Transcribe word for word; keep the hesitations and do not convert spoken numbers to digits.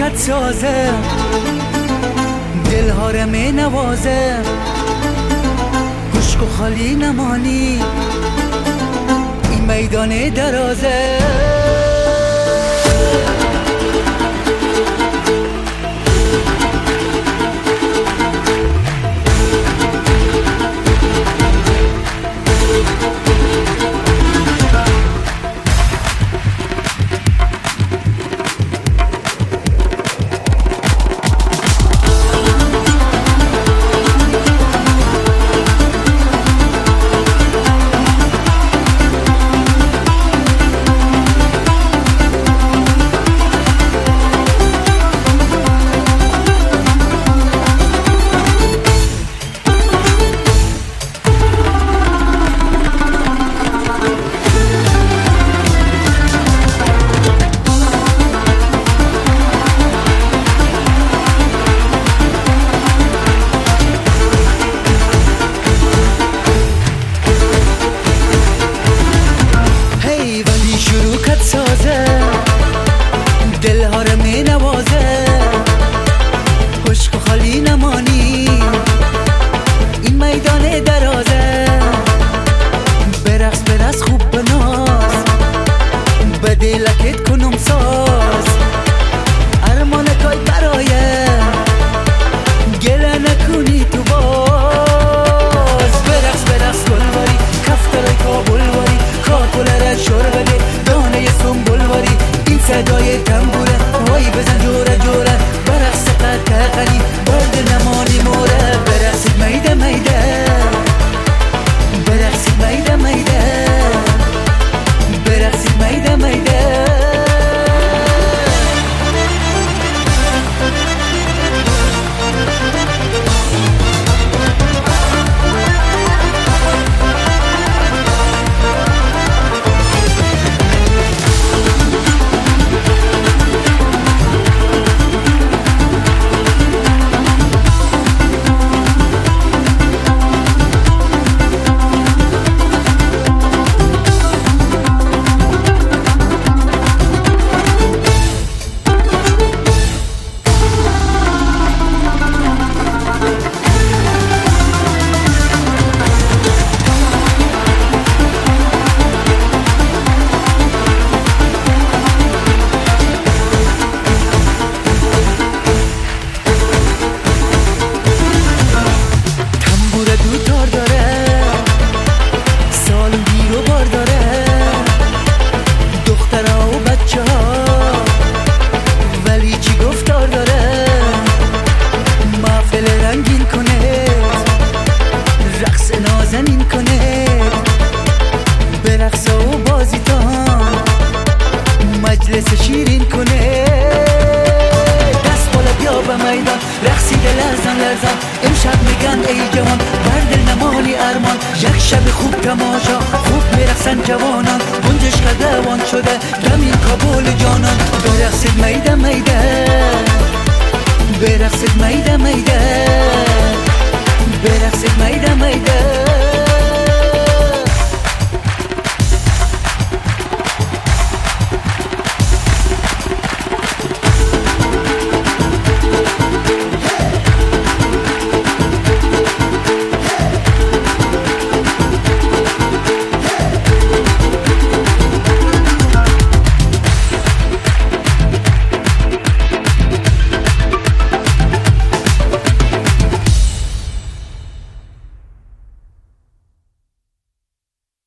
خط سازه، دلها رو می نوازه، خشک و خالی نمانی این میدان درازه. دلها رو می نوازه، خشک و خالی نمانی این میدان درازه. برقص برقص خوب بناز، به دلکت کنم ساز، ارمانکای برایه گله نکنی تو باز. برقص برقص گلواری، کفترای کابل واری، کاکلره شور بده دانه سنبول واری. این صدای تنبوره وای بزن جوره جوره، برقص قد قلی برد نمانی موره. برقصید میده میده، برقصید میده میده، برقصید میده میده. مجلس شیرین کنه، دست بالا بیا به میدان رقصیده لرزان لرزان. امشب میگن ای جوان برد نمانی ارمان، یک شب خوب تماشا خوب میرقصن جوانان. گنجش قدوان شده دمی کابل جانان. برقصید میده میده، برقصید میده میده.